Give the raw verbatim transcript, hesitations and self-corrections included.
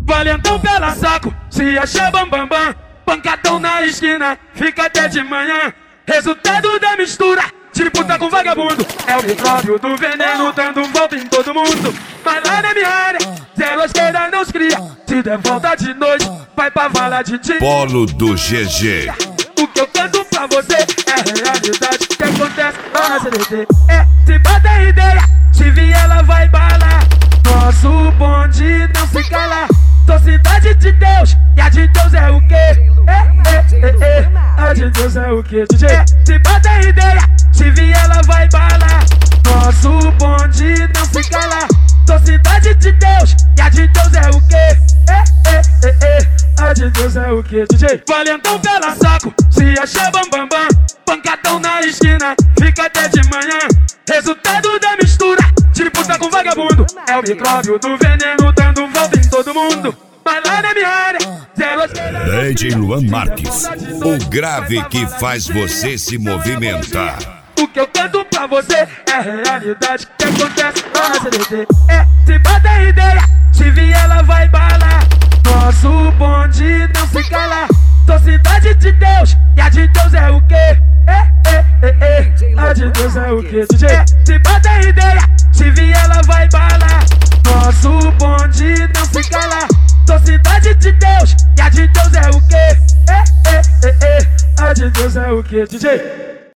Valentão pela saco, se acha bambambam bam, bam. Pancadão na esquina, fica até de manhã. Resultado da mistura, disputa com vagabundo. É o micróbio do veneno dando volta em todo mundo. Mas lá na minha área, zero esquerda não se cria. Se der volta de noite, vai pra vala de dia. Polo do G G. O que eu canto pra você é realidade que acontece lá na C D T. É, se bota ideia, se vier ela vai balar. Nosso bonde não se cala. Sou cidade de Deus, e a de Deus é o quê? É, é, é, é. A de Deus é o quê, D J? É, se bota ideia, se vier ela vai balar. Nosso bonde não se cala. Sou cidade de Deus, e a de Deus é o quê? É, é, é, é. A de Deus é o quê, D J? Valentão pela saco, se acha bambambam bam, bam. Pancadão na esquina, fica até de manhã. Resultado da mistura, disputa com vagabundo. É o micróbio do veneno dando volta em todo mundo. Mas lá na minha área, zero esquerda. D J Luan Marques, o grave que faz você se movimentar. O que eu canto pra você é realidade que acontece lá na C D T. É, se bota ideia, se vier ela vai balar. Nosso bonde não se cala. Sou cidade de Deus, e a de Deus é o quê? É, é, é, é. A de Deus é o quê, D J? É, se bota ideia, se vier ela vai balar. Nosso bonde não se cala. Sou cidade de Deus, e a de Deus é o quê? É, é, é, é. A de Deus é o quê, D J?